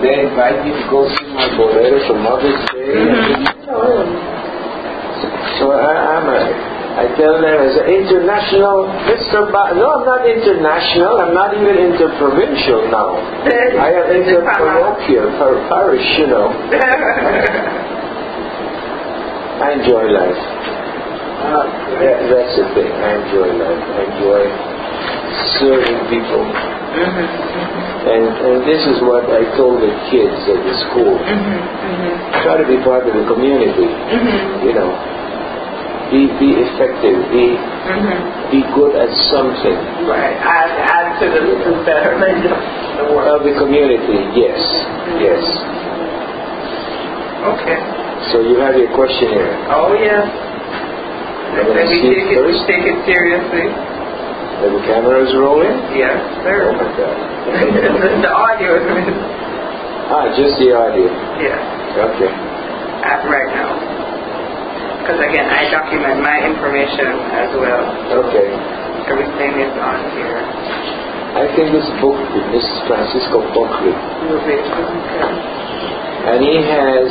they invite me to go see my bolero for Mother's Day. So I tell them as an international Mr. No, I'm not international. I'm not even interprovincial now. I am interparochial, parish, you know. I enjoy life. That's the thing. I enjoy life. I enjoy serving people. And this is what I told the kids at the school. Try to be part of the community. You know. Be effective. Be good at something. Right. Add to the betterment of the world. Of the community. Yes. Yes. Okay. So you have your questionnaire. Oh yes. And we take it seriously. And the camera is rolling? Yes, sir. Oh my God. The audio is just the audio. Yeah. Okay. Right now. Because again, I document my information as well. Okay. Everything is on here. I think this book with Mrs. Francisco Buckley. Okay. And he has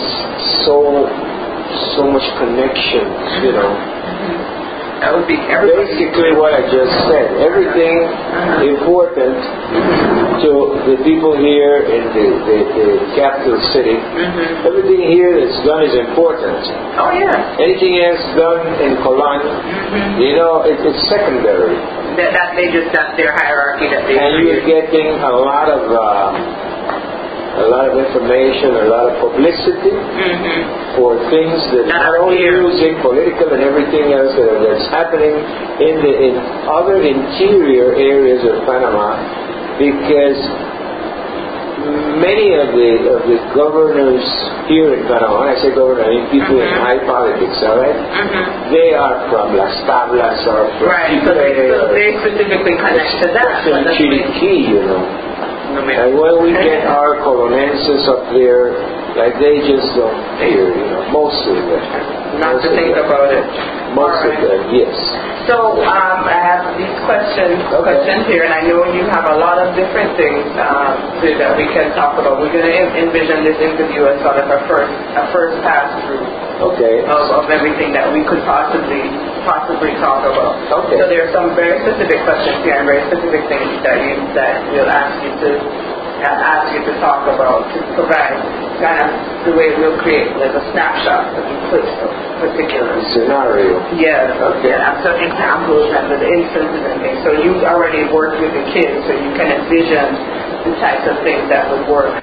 so much connections, you know. That would be basically what I just said. Everything important to the people here in the capital city. Everything here that's done is important. Oh yeah. Anything else done in Colan, you know, it's secondary. That's their hierarchy that they. And you're getting a lot of information, a lot of publicity for things that not only music, political, and everything else that's happening in other interior areas of Panama, because many of the governors here in Panama, when I say governor, I mean people in high politics, all right? They are from Las Tablas or from so they specifically connect to that. Especially Chiriquí, you know. And when we get our colonenses up there, like they just don't hear, you know, most of them. Not to think about it. Most of them, yes. So I have these questions here, and I know you have a lot of different things that we can talk about. We're going to envision this interview as sort of a first pass through. Okay. Of everything that we could possibly talk about. Okay. So there are some very specific questions here and very specific things that we'll ask you to talk about, to provide kind of the way we'll create like a snapshot of particular scenario. Yes. Okay. Yeah. Some examples and the instances and things. So you already worked with the kids, so you can envision the types of things that would work.